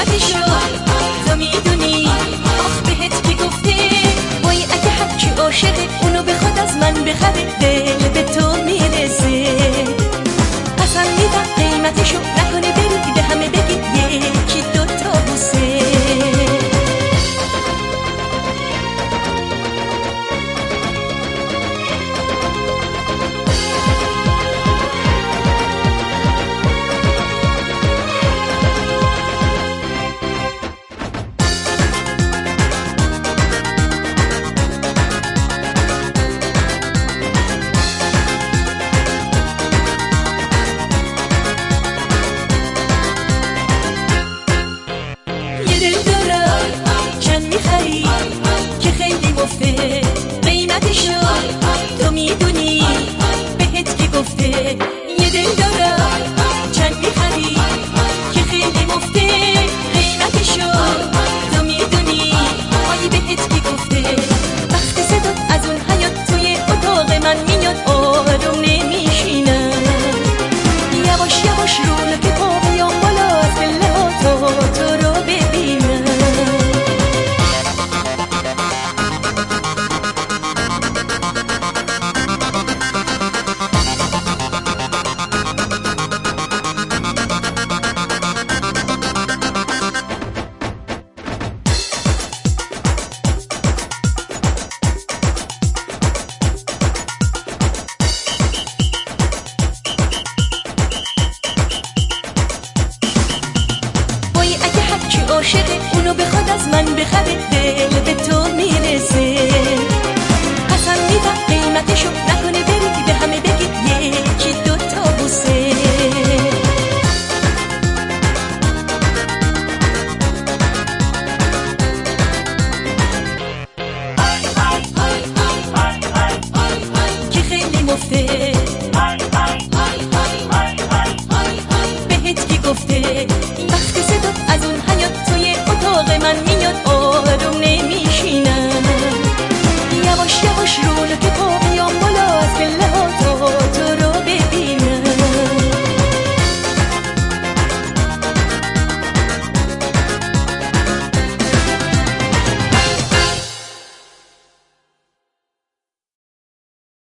قیمتشو تو میدونی، آخ بهت که گفته وای اگه هرکی عاشقه اونو بخواد از من بخره دل به تو میرسه. قسم میدم قیمتشو نکنه بری به همه بگی یکی دوتا بوسه. قیمتشو تو میدونی، بهت که گفته یه دل دارم چند میخری که خیلی مفته. قیمتشو تو میدونی، آی بهت که گفته وقت صدات از اون حیات توی اتاق من میاد آروم نمیشینم. یواش یواش رو که پا بیام بالا از پله ها تا تو رو ببینم. عاشقه اونو بخواد از من بخره دل به تو میرسه. قسم میدم قیمتشو